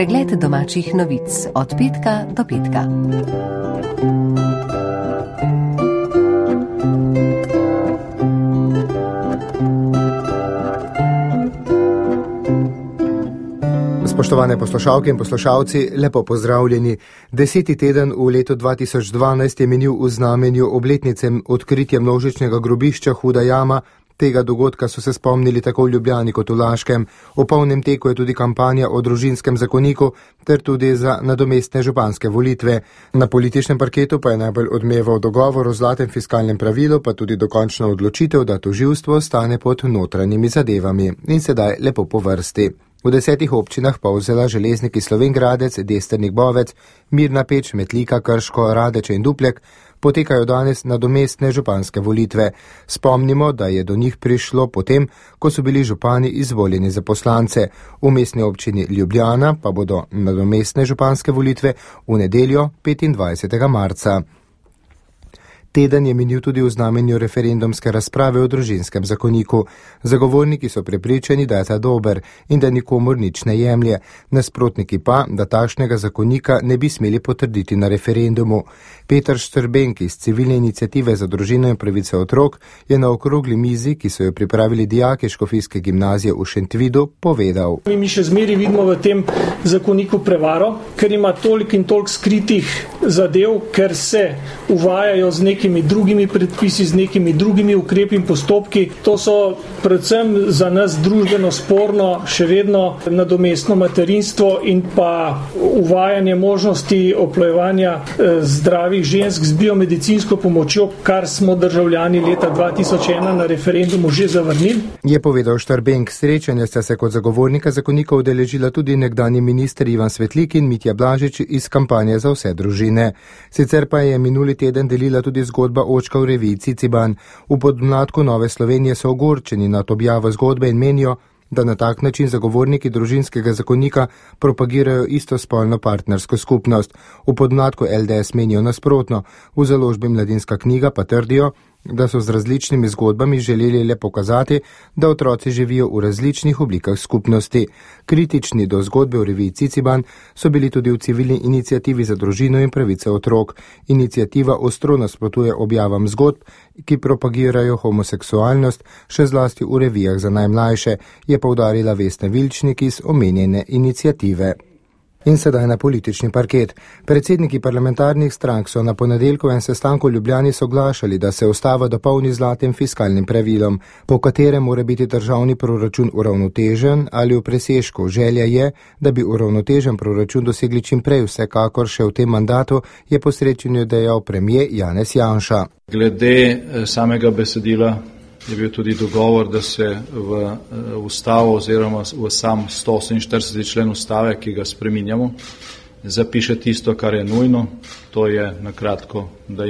Pregled domačih novic od petka do petka. Spoštovane poslušalke in poslušalci, lepo pozdravljeni. 10. teden v letu 2012 je minil v znamenju obletnice odkritja množičnega grobišča Huda jama. Tega dogodka so se spomnili tako v Ljubljani kot v Laškem. V polnem teku je tudi kampanja o družinskem zakoniku ter tudi za nadomestne županske volitve. Na političnem parketu pa je najbolj odmeval dogovor o zlatem fiskalnem pravilu, pa tudi dokončna odločitev, da tožilstvo stane pod notranjimi zadevami. In sedaj lepo po vrsti. V 10 občinah Polzela, Železniki, Slovenj Gradec, Destrnik, Bovec, Mirna Peč, Metlika, Krško, Radeče in Duplek potekajo danes nadomestne županske volitve. Spomnimo, da je do njih prišlo potem, ko so bili župani izvoljeni za poslance. V mestni občini Ljubljana pa bodo nadomestne županske volitve v nedeljo 25. marca. Teden je minil tudi v znamenju referendumske razprave o družinskem zakoniku. Zagovorniki so prepričani, da je ta dober in da nikomur nič ne jemlje. Nasprotniki pa, da takšnega zakonika ne bi smeli potrditi na referendumu. Peter Štrbenk iz Civilne iniciative za družino in pravice otrok je na okrogli mizi, ki so jo pripravili dijaki Škofijske gimnazije v Šentvidu, povedal. Mi še zmeri vidimo v tem zakoniku prevaro, ker ima toliko in toliko skritih zadev, ker se uvajajo z nekimi drugimi predpisi, z nekimi drugimi ukrepi in postopki. To so predvsem za nas družbeno sporno še vedno nadomestno materinstvo in pa uvajanje možnosti oplojevanja zdravih žensk z biomedicinsko pomočjo, kar smo državljani leta 2001 na referendumu že zavrnili. Je povedal Štrbenk. Srečanja sta se kot zagovornika zakonika udeležila tudi nekdanji minister Ivan Svetlik in Mitja Blažič iz kampanje Za vse družine. Sicer pa je minuli teden delila tudi zgodba očka v reviji Ciciban. V podmladku Nove Slovenije so ogorčeni nad objavo zgodbe in menijo, da na tak način zagovorniki družinskega zakonika propagirajo istospolno partnersko skupnost. V podmladku LDS menijo nasprotno. V založbi Mladinska knjiga pa trdijo, da so z različnimi zgodbami želeli le pokazati, da otroci živijo v različnih oblikah skupnosti. Kritični do zgodbe v reviji Ciciban so bili tudi v Civilni iniciativi za družino in pravice otrok. Iniciativa ostro nasprotuje objavam zgodb, ki propagirajo homoseksualnost, še zlasti v revijah za najmlajše, je poudarila Vesna Vilčnik iz omenjene iniciative. In sedaj na politični parket. Predsedniki parlamentarnih strank so na ponedeljkovem sestanku v Ljubljani soglašali, da se ustava dopolni zlatim fiskalnim pravilom, po katerem mora biti državni proračun uravnotežen ali v presežku. Želja je, da bi uravnotežen proračun dosegli čim prej, vsekakor še v tem mandatu, je po srečanju dejal premier Janez Janša. Glede samega besedila je bil tudi dogovor, da se v ustavo oziroma v sam 148. člen ustave, ki ga spreminjamo, zapiše tisto, kar je nujno. To je na kratko,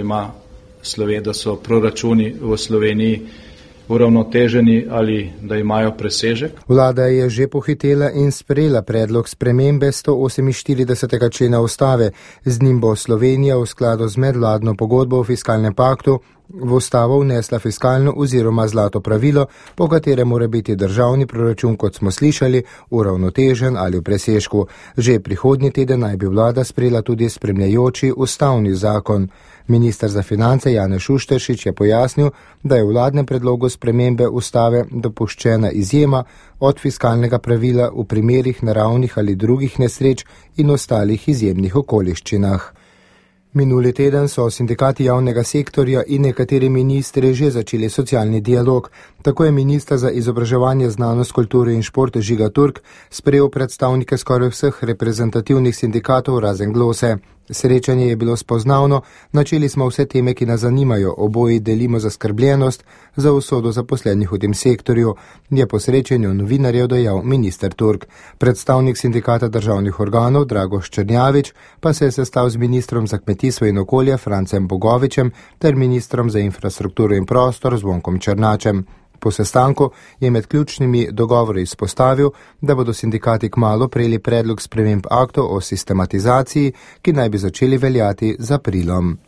da so proračuni v Sloveniji uravnoteženi ali da imajo presežek. Vlada je že pohitela in sprejela predlog spremembe 148. člena ustave. Z njim bo Slovenija v skladu z medvladno pogodbo o fiskalnem paktu v ustavo vnesla fiskalno oziroma zlato pravilo, po katerem mora biti državni proračun, kot smo slišali, uravnotežen ali v presežku. Že prihodnji teden naj bi vlada sprejela tudi spremljajoči ustavni zakon. Minister za finance Janez Šušteršič je pojasnil, da je v vladnem predlogu spremembe ustave dopuščena izjema od fiskalnega pravila v primerih naravnih ali drugih nesreč in ostalih izjemnih okoliščinah. Minuli teden so sindikati javnega sektorja in nekateri ministri že začeli socialni dialog. Tako je minister za izobraževanje, znanost, kulturo in šport Žiga Turk sprejel predstavnike skoraj vseh reprezentativnih sindikatov razen Glose. Srečanje je bilo spoznavno, načeli smo vse teme, ki nas zanimajo, oboji delimo zaskrbljenost za usodo zaposlenih v tem sektorju, je po srečanju novinarjev dejal minister Turk. Predstavnik sindikata državnih organov Dragoš Črnjavič pa se je sestal z ministrom za kmetijstvo in okolje Francem Bogovičem ter ministrom za infrastrukturo in prostor Zvonkom Černačem. Po sestanku je med ključnimi dogovori izpostavil, da bodo sindikati kmalu prejeli predlog sprememb aktov o sistematizaciji, ki naj bi začeli veljati z aprilom.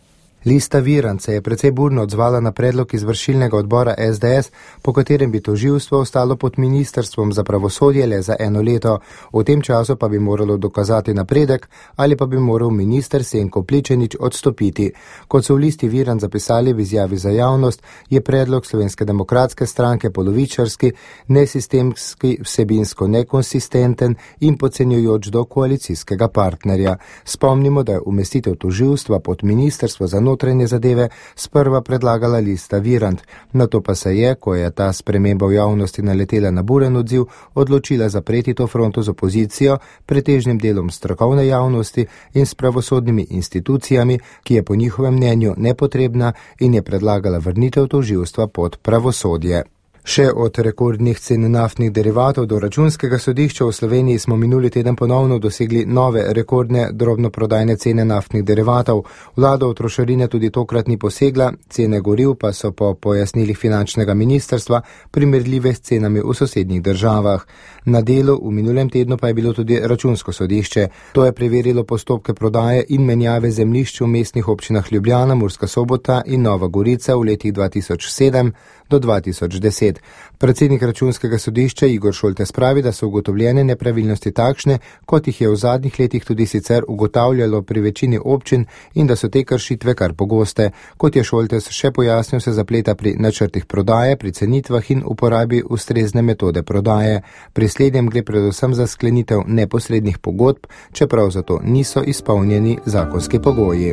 Lista Virant se je precej burno odzvala na predlog izvršilnega odbora SDS, po katerem bi tožilstvo ostalo pod ministrstvom za pravosodje le za 1 leto. V tem času pa bi moralo dokazati napredek ali pa bi moral minister Senko Pličanič odstopiti. Kot so v listi Virant zapisali v izjavi za javnost, je predlog Slovenske demokratske stranke polovičarski, nesistemski, vsebinsko nekonsistenten in podcenjujoč do koalicijskega partnerja. Spomnimo, da je umestitev tožilstva pod ministrstvo za notranje zadeve sprva predlagala lista Virant. Nato pa se je, ko je ta sprememba v javnosti naletela na buren odziv, odločila zapreti to fronto z opozicijo, pretežnim delom strokovne javnosti in s pravosodnimi institucijami, ki je po njihovem mnenju nepotrebna, in je predlagala vrnitev tožilstva pod pravosodje. Še od rekordnih cen naftnih derivatov do računskega sodišča v Sloveniji smo minuli teden ponovno dosegli nove rekordne drobnoprodajne cene naftnih derivatov. Vlada v trošarine tudi tokrat ni posegla, cene goriv pa so po pojasnilih finančnega ministrstva primerljive s cenami v sosednjih državah. Na delu v minulem tednu pa je bilo tudi računsko sodišče. To je preverilo postopke prodaje in menjave zemljišč v mestnih občinah Ljubljana, Murska Sobota in Nova Gorica v letih 2007 do 2010. Predsednik računskega sodišča Igor Šoltes pravi, da so ugotovljene nepravilnosti takšne, kot jih je v zadnjih letih tudi sicer ugotavljalo pri večini občin, in da so te kršitve kar pogoste. Kot je Šoltes še pojasnil, se zapleta pri načrtih prodaje, pri cenitvah in uporabi ustrezne metode prodaje. Pri slednjem gre predvsem za sklenitev neposrednih pogodb, čeprav zato niso izpolnjeni zakonski pogoji.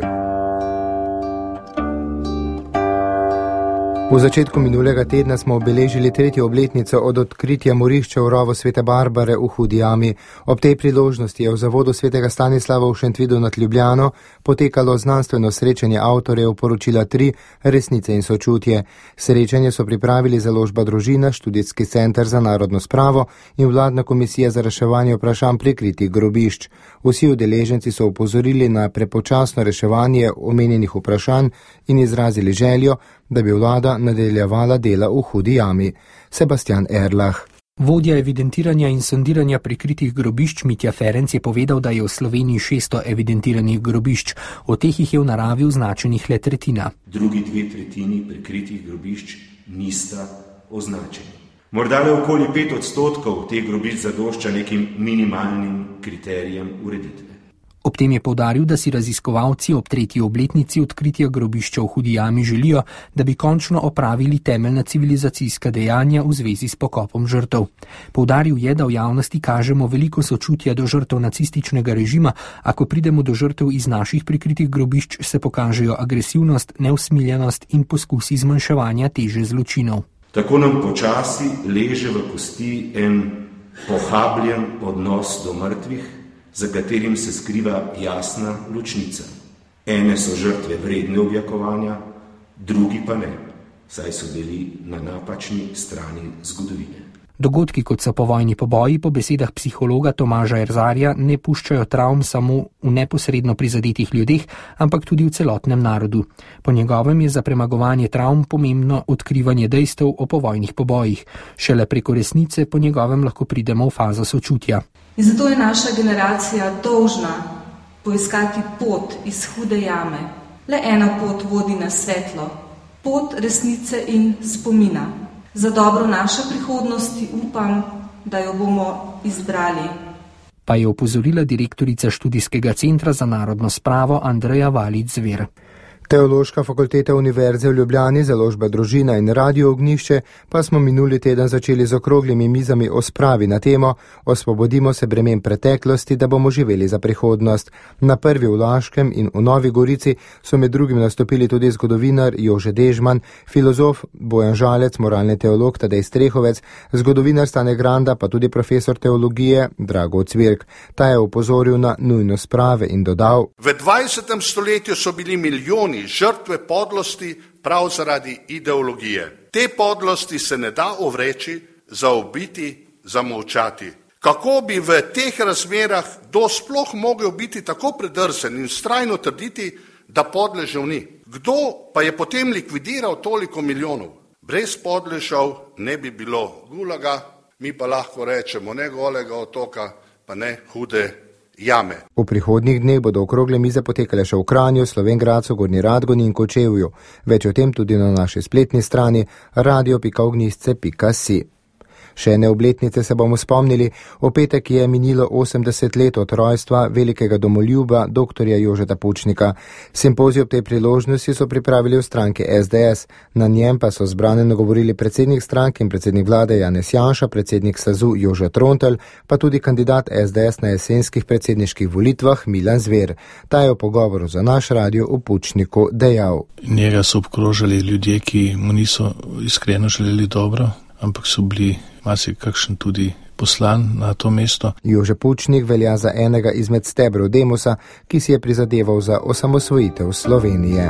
V začetku minulega tedna smo obeležili 3. obletnico od odkritja morišča v rovu Svete Barbare v Hudi jami. Ob tej priložnosti je v zavodu Svetega Stanislava v Šentvidu nad Ljubljano potekalo znanstveno srečanje avtorjev poročila 3 Resnice in sočutje. Srečanje so pripravili Založba Družina, Študijski center za narodno spravo in Vladna komisija za reševanje vprašanj prikritih grobišč. Vsi udeleženci so opozorili na prepočasno reševanje omenjenih vprašanj in izrazili željo, da bi vlada nadaljevala dela v Hudi jami. Sebastian Erlah. Vodja evidentiranja in sondiranja prikritih grobišč Mitja Ferenc je povedal, da je v Sloveniji 600 evidentiranih grobišč, od teh jih je v naravi označenih le tretjina. Drugi 2/3 prikritih grobišč nista označeni. Morda le okoli 5% teh grobišč zadošča nekim minimalnim kriterijem ureditve. Ob tem je poudaril, da si raziskovalci ob 3. obletnici odkritja grobišča v Hudi jami želijo, da bi končno opravili temeljna civilizacijska dejanja v zvezi s pokopom žrtev. Poudaril je, da v javnosti kažemo veliko sočutja do žrtev nacističnega režima, a ko pridemo do žrtev iz naših prikritih grobišč, se pokažejo agresivnost, neusmiljenost in poskusi zmanjševanja teže zločinov. Tako nam počasi leže v kosti en pohabljen odnos do mrtvih, za katerim se skriva jasna ločnica. Ene so žrtve vredne objakovanja, drugi pa ne, saj so bili na napačni strani zgodovine. Dogodki, kot so povojni poboji, po besedah psihologa Tomaža Erzarja ne puščajo travm samo v neposredno prizadetih ljudeh, ampak tudi v celotnem narodu. Po njegovem je za premagovanje travm pomembno odkrivanje dejstev o povojnih pobojih. Šele preko resnice po njegovem lahko pridemo v fazo sočutja. In zato je naša generacija dolžna poiskati pot iz hude jame. Le ena pot vodi na svetlo, pot resnice in spomina. Za dobro naše prihodnosti upam, da jo bomo izbrali. Pa je opozorila direktorica Študijskega centra za narodno spravo Andreja Valič-Zver. Teološka fakulteta Univerze v Ljubljani, Založba Družina in Radio Ognjišče pa smo minuli teden začeli z okroglimi mizami o spravi na temo Osvobodimo se bremen preteklosti, da bomo živeli za prihodnost. Na prvi v Laškem in v Novi Gorici so med drugim nastopili tudi zgodovinar Jože Dežman, filozof Bojan Žalec, moralni teolog Tadej Strehovec, zgodovinar Stane Granda pa tudi profesor teologije Drago Cvirk. Ta je opozoril na nujnost sprave in dodal: V 20. stoletju so bili milijoni žrtve podlosti prav zaradi ideologije. Te podlosti se ne da ovreči, zaobiti, zamolčati. Kako bi v teh razmerah kdo sploh mogel biti tako predrsen in vztrajno trditi, da podležev ni? Kdo pa je potem likvidiral toliko milijonov? Brez podležev ne bi bilo Gulaga, mi pa lahko rečemo ne golega otoka, pa ne hude jame. V prihodnjih dneh bodo okrogle mize potekale še v Kranju, Slovenj Gradcu, Gornji Radgoni in Kočevju. Več o tem tudi na naši spletni strani radio.ognjišče.si. Še ene obletnice se bomo spomnili. V petek je minilo 80 let od rojstva velikega domoljuba dr. Jožeta Pučnika. Simpozij ob tej priložnosti so pripravili v stranki SDS. Na njem pa so zbrane nagovorili predsednik stranke in predsednik vlade Janez Janša, predsednik SAZU Jože Trontelj, pa tudi kandidat SDS na jesenskih predsedniških volitvah Milan Zver. Ta je v pogovoru za naš radio o Pučniku dejal. Njega so obkrožali ljudje, ki mu niso iskreno želeli dobro, ampak so bili marsikakšen tudi poslan na to mesto. Jože Pučnik velja za enega izmed stebrov Demosa, ki si je prizadeval za osamosvojitev Slovenije.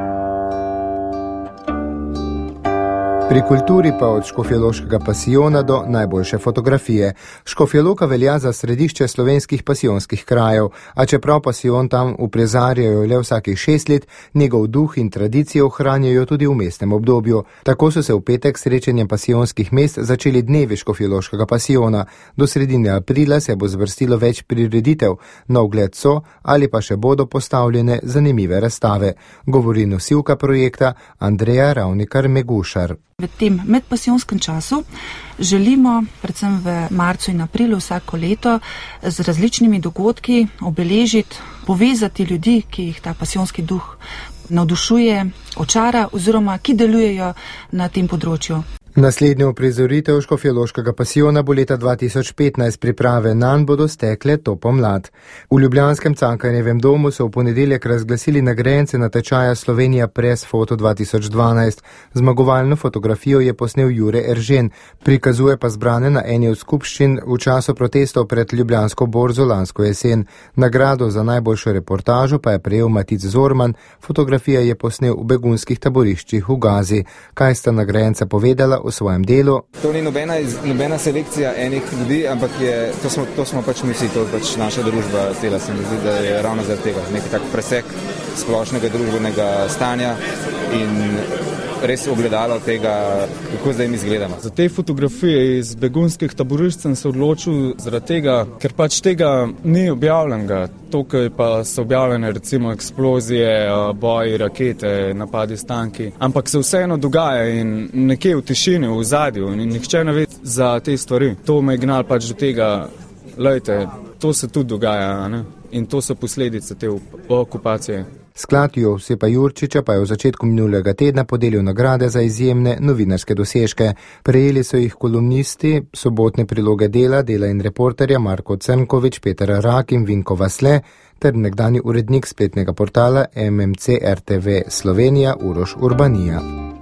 Pri kulturi pa od škofjeloškega pasijona do najboljše fotografije. Škofja Loka velja za središče slovenskih pasijonskih krajev, a čeprav pasijon tam uprezarjajo le vsakih 6 let, njegov duh in tradicije ohranjajo tudi v mestnem obdobju. Tako so se v petek srečanjem pasijonskih mest začeli dnevi škofjeloškega pasijona. Do sredine aprila se bo zvrstilo več prireditev, na ogled so ali pa še bodo postavljene zanimive razstave, govori nosilka projekta Andreja Ravnikar-Megušar. V tem medpasijonskem času želimo, predvsem v marcu in aprilu vsako leto, z različnimi dogodki obeležiti, povezati ljudi, ki jih ta pasijonski duh navdušuje, očara oziroma ki delujejo na tem področju. Naslednjo prizoritev škofjeloškega pasijona bo leta 2015, priprave nanj bodo stekle to pomlad. V ljubljanskem Cankarjevem domu so v ponedeljek razglasili nagrajence natečaja Slovenija Press Foto 2012. Zmagovalno fotografijo je posnel Jure Eržen, prikazuje pa zbrane na eni od skupščin v času protestov pred Ljubljansko borzo lansko jesen. Nagrado za najboljšo reportažo pa je prejel Matic Zorman, fotografija je posnel v begunskih taboriščih v Gazi. Kaj sta nagrajenca povedala v svojem delu? To ni nobena selekcija enih ljudi, ampak to smo pač mi vsi, to je pač naša družba cela, se mi zdi, da je ravno zaradi tega neki tak presek splošnega družbenega stanja in res ogledalo tega, kako zdaj mi izgledamo. Za te fotografije iz begunskih taborišč sem se odločil zaradi tega, ker pač tega ni objavljenega. Tukaj pa so objavljene recimo eksplozije, boji, rakete, napadi s tanki, ampak se vseeno dogaja in nekje v tišini, v ozadju in nihče ne ve za te stvari. To me je gnalo pač do tega, lejte, to se tudi dogaja, ne? In to so posledice te okupacije. Sklad Josipa Jurčiča pa je v začetku minulega tedna podelil nagrade za izjemne novinarske dosežke. Prejeli so jih kolumnisti sobotne priloge Dela in reporterja Marko Crnković, Peter Rak in Vinko Vasle ter nekdani urednik spletnega portala MMC RTV Slovenija Uroš Urbanija.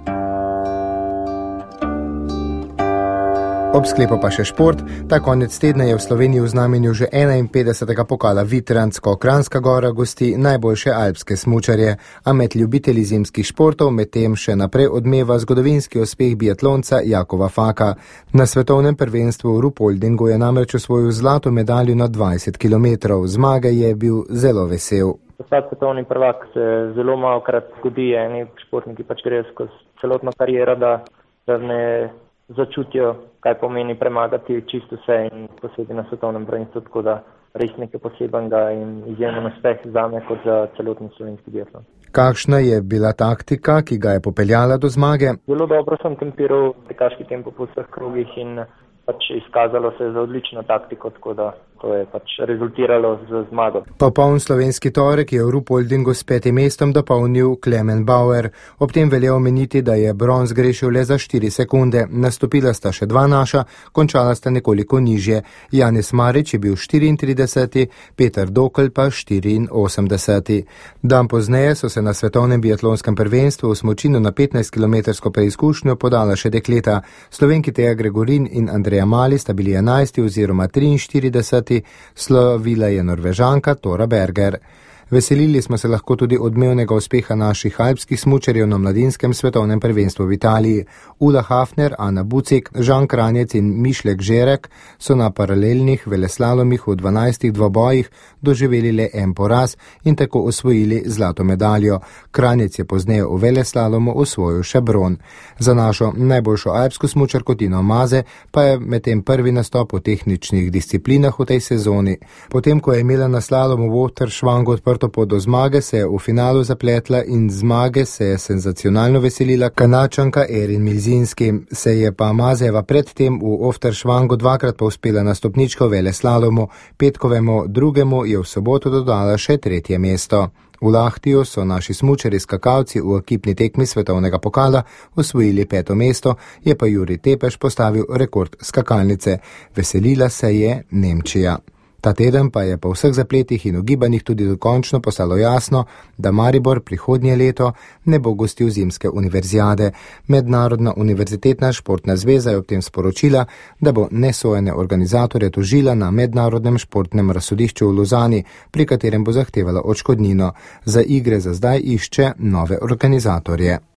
Ob sklepu pa še šport. Ta konec tedna je v Sloveniji v znamenju že 51. pokala Vitransko. Kranjska Gora gosti najboljše alpske smučarje, a med ljubitelji zimskih športov medtem še naprej odmeva zgodovinski uspeh biatlonca Jakova Faka. Na svetovnem prvenstvu v Rupoldingu je namreč osvojil zlato medaljo na 20 km. Zmage je bil zelo vesel. Postati svetovni prvak se zelo malokrat zgodi, eni športniki pač grejo skozi celotno kariero, da ne začutijo, kaj pomeni premagati čisto vse in posebej na svetovnem prvenstvu, tako da res nekaj posebenega in izjemen uspeh zame kot za celotni slovenski biatlon. Kakšna je bila taktika, ki ga je popeljala do zmage? Zelo dobro sem tempiral tekaški tempo po vseh krogih in pač izkazalo se za odlično taktiko, tako da to je pač rezultiralo z zmago. Popoln slovenski torek je v Rupoldingu s 5. mestom dopolnil Klemen Bauer. Ob tem velja omeniti, da je bronz grešil le za 4 sekunde. Nastopila sta še 2 naša, končala sta nekoliko nižje. Janez Marič je bil 34, Peter Dokl pa 84. Dan pozneje so se na svetovnem biatlonskem prvenstvu v smučino na 15-kilometrsko preizkušnjo podala še dekleta. Slovenki Teja Gregorin in Andreja Mali sta bili 11. oziroma 43. Slovila je Norvežanka Tora Berger. Veselili smo se lahko tudi odmevnega uspeha naših alpskih smučarjev na mladinskem svetovnem prvenstvu v Italiji. Ula Hafner, Ana Bucik, Žan Kranjec in Mišlek Žerek so na paralelnih veleslalomih v 12 dvobojih doživeli le en poraz in tako osvojili zlato medaljo. Kranjec je pozneje v veleslalomu osvojil še bron. Za našo najboljšo alpsko smučarko Tino Maze pa je medtem prvi nastop v tehničnih disciplinah v tej sezoni. Potem, ko je imela na slalomu v Oteršvangu odprto pot do zmage, se je v finalu zapletla in zmage se je senzacionalno veselila Kanačanka Erin Milzinski. Se je pa Mazejeva predtem v Oteršvangu dvakrat pa uspela na stopničko v veleslalomu, petkovemu drugemu je v soboto dodala še 3. mesto. V Lahtiju so naši smučari skakalci v ekipni tekmi svetovnega pokala osvojili 5. mesto, je pa Jurij Tepeš postavil rekord skakalnice. Veselila se je Nemčija. Ta teden pa je po vseh zapletih in ugibanjih tudi dokončno postalo jasno, da Maribor prihodnje leto ne bo gostil zimske univerzijade. Mednarodna univerzitetna športna zveza je ob tem sporočila, da bo nesojene organizatorje tožila na mednarodnem športnem razsodišču v Lozani, pri katerem bo zahtevala odškodnino. Za igre za zdaj išče nove organizatorje.